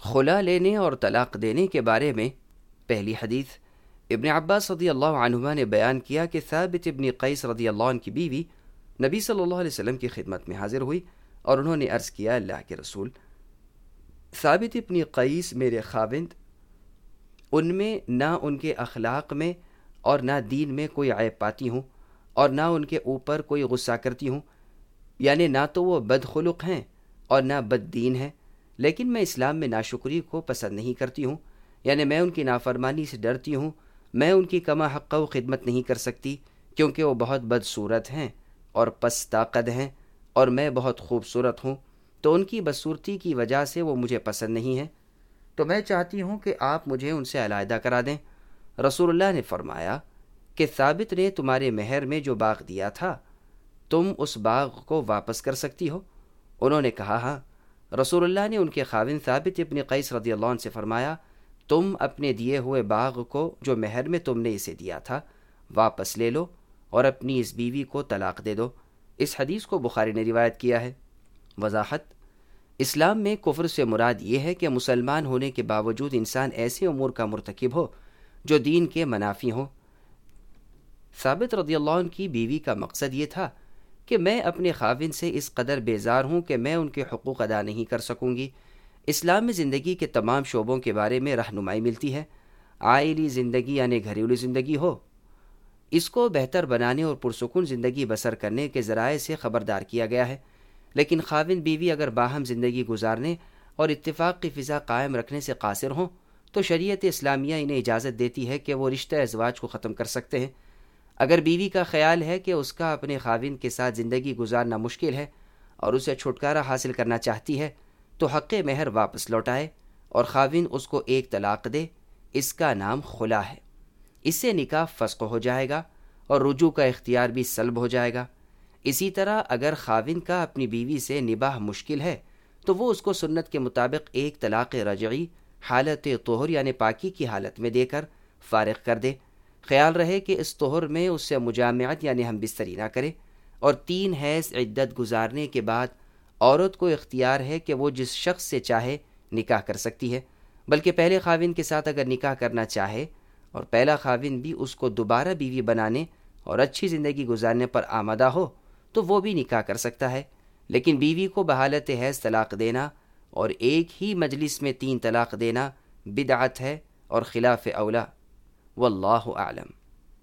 خلا لینے اور طلاق دینے کے بارے میں پہلی حدیث ابن عباس رضی اللہ عنہما نے بیان کیا کہ ثابت ابن قیس رضی اللہ عنہ کی بیوی نبی صلی اللہ علیہ وسلم کی خدمت میں حاضر ہوئی اور انہوں نے عرض کیا، اللہ کے رسول، ثابت ابن قیس میرے خاوند، ان میں نہ ان کے اخلاق میں اور نہ دین میں کوئی عیب پاتی ہوں اور نہ ان کے اوپر کوئی غصہ کرتی ہوں، یعنی نہ تو وہ بدخلق ہیں اور نہ بد دین ہیں، لیکن میں اسلام میں ناشکری کو پسند نہیں کرتی ہوں، یعنی میں ان کی نافرمانی سے ڈرتی ہوں، میں ان کی کما حق و خدمت نہیں کر سکتی کیونکہ وہ بہت بدصورت ہیں اور پستہ قد ہیں اور میں بہت خوبصورت ہوں، تو ان کی بدصورتی کی وجہ سے وہ مجھے پسند نہیں ہے، تو میں چاہتی ہوں کہ آپ مجھے ان سے علیحدہ کرا دیں۔ رسول اللہ نے فرمایا کہ ثابت نے تمہارے مہر میں جو باغ دیا تھا تم اس باغ کو واپس کر سکتی ہو؟ انہوں نے کہا ہاں۔ رسول اللہ نے ان کے خاوند ثابت ابن قیس رضی اللہ عنہ سے فرمایا، تم اپنے دیے ہوئے باغ کو جو مہر میں تم نے اسے دیا تھا واپس لے لو اور اپنی اس بیوی کو طلاق دے دو۔ اس حدیث کو بخاری نے روایت کیا ہے۔ وضاحت: اسلام میں کفر سے مراد یہ ہے کہ مسلمان ہونے کے باوجود انسان ایسے امور کا مرتکب ہو جو دین کے منافی ہوں۔ ثابت رضی اللہ عنہ کی بیوی کا مقصد یہ تھا کہ میں اپنے خاوند سے اس قدر بیزار ہوں کہ میں ان کے حقوق ادا نہیں کر سکوں گی۔ اسلام میں زندگی کے تمام شعبوں کے بارے میں رہنمائی ملتی ہے۔ عائلی زندگی یعنی گھریلو زندگی ہو، اس کو بہتر بنانے اور پرسکون زندگی بسر کرنے کے ذرائع سے خبردار کیا گیا ہے، لیکن خاوند بیوی اگر باہم زندگی گزارنے اور اتفاق کی فضا قائم رکھنے سے قاصر ہوں تو شریعت اسلامیہ انہیں اجازت دیتی ہے کہ وہ رشتہ ازواج کو ختم کر سکتے ہیں۔ اگر بیوی کا خیال ہے کہ اس کا اپنے خاوند کے ساتھ زندگی گزارنا مشکل ہے اور اسے چھٹکارا حاصل کرنا چاہتی ہے تو حق مہر واپس لوٹائے اور خاوند اس کو ایک طلاق دے۔ اس کا نام خلا ہے۔ اس سے نکاح فسخ ہو جائے گا اور رجوع کا اختیار بھی سلب ہو جائے گا۔ اسی طرح اگر خاوند کا اپنی بیوی سے نباہ مشکل ہے تو وہ اس کو سنت کے مطابق ایک طلاق رجعی حالت طہر یعنی پاکی کی حالت میں دے کر فارغ کر دے۔ خیال رہے کہ اس طہر میں اس سے مجامعت یعنی ہم بستری نہ کرے، اور 3 حیض عدت گزارنے کے بعد عورت کو اختیار ہے کہ وہ جس شخص سے چاہے نکاح کر سکتی ہے، بلکہ پہلے خاوند کے ساتھ اگر نکاح کرنا چاہے اور پہلا خاوند بھی اس کو دوبارہ بیوی بنانے اور اچھی زندگی گزارنے پر آمادہ ہو تو وہ بھی نکاح کر سکتا ہے، لیکن بیوی کو بحالت حیض طلاق دینا اور ایک ہی مجلس میں 3 طلاق دینا بدعت ہے اور خلاف اولا۔ واللہ اعلم۔